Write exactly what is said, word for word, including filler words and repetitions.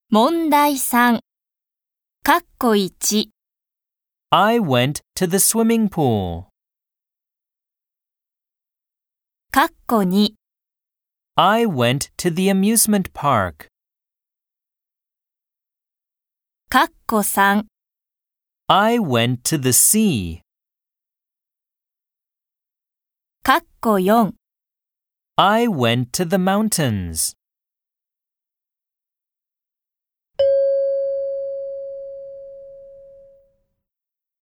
問題さん、かっこいち、 I went to the swimming pool. かっこに、 I went to the amusement park. かっこさん、 I went to the sea. かっこよん、 I went to the mountains.